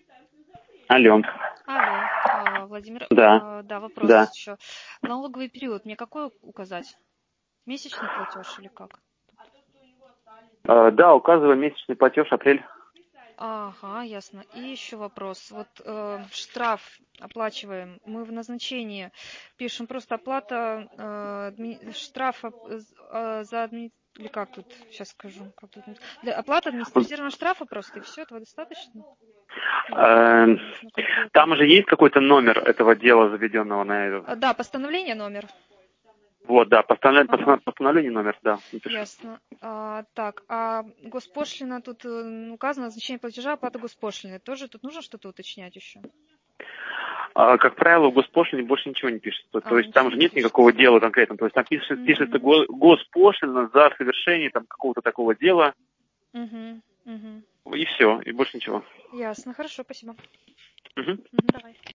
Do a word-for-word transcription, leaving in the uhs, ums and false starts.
Алло. Алло, а, Владимир, Да. а, да, вопрос Да. есть еще. Налоговый период мне какой указать? Месячный платеж или как? Э, да, указываем месячный платеж апрель. Ага, ясно. И еще вопрос. Вот э, штраф оплачиваем. Мы в назначении пишем просто оплата э, адми- штрафа э, э, за адми... или как тут? Сейчас скажу. Как тут? Для- Оплата административного штрафа просто, и все, этого достаточно? Э, Нужно конкретно. Там уже есть какой-то номер этого дела, заведенного на это? А, да, постановление номер. Вот, да, постанов- Ага. постанов- постановление номер, да, напишу. Ясно. А, так, а госпошлина тут э, указано назначение платежа, оплата госпошлины. Тоже тут нужно что-то уточнять еще? А, как правило, в госпошлине больше ничего не пишется. То, то А, есть там ничего же не нет пишется. никакого дела конкретно. То есть там пишется, пишется Мгм. го- госпошлина за совершение там какого-то такого дела, Мгм. Мгм. и все, и больше ничего. Ясно, хорошо, спасибо. Мгм. Мгм, давай.